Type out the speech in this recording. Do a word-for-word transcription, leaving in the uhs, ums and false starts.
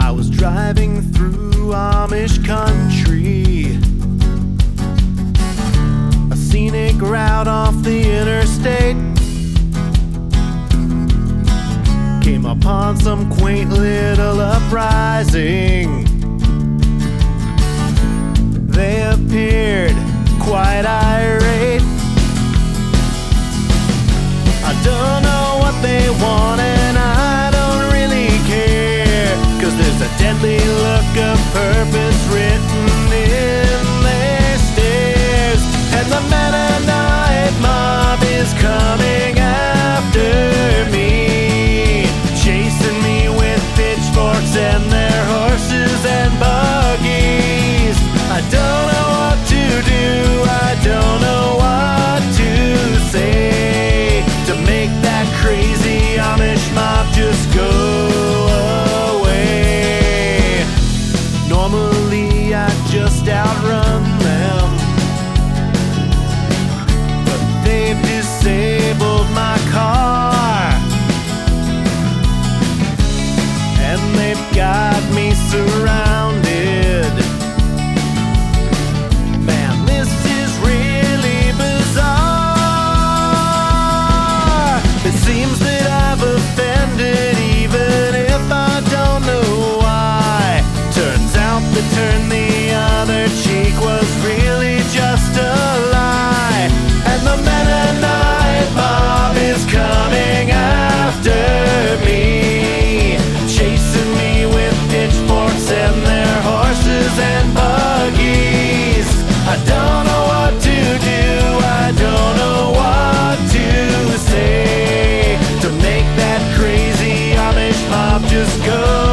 I was driving through Amish country, a scenic route off the interstate. Came upon some quaint little uprising. They appeared quite irate. I don't know what they want and I don't really care, 'cause there's a deadly look of purpose written in their stares. And the Mennonite mob is coming after me, chasing me with pitchforks and their horses and buggies. I don't know what to do, I don't know what to say to make that crazy Amish mob just go away. Normally I'd just outrun them, but they've disabled my car, and they've got me surrounded. Man, this is really bizarre. It seems that I've offended even if I don't know why. Turns out the turn the other cheek was really just a lie. And the Mennonite mob is coming after me, chasing me with pitchforks and their horses and buggies. I don't know what to do, I don't know what to say to make that crazy Amish mob just go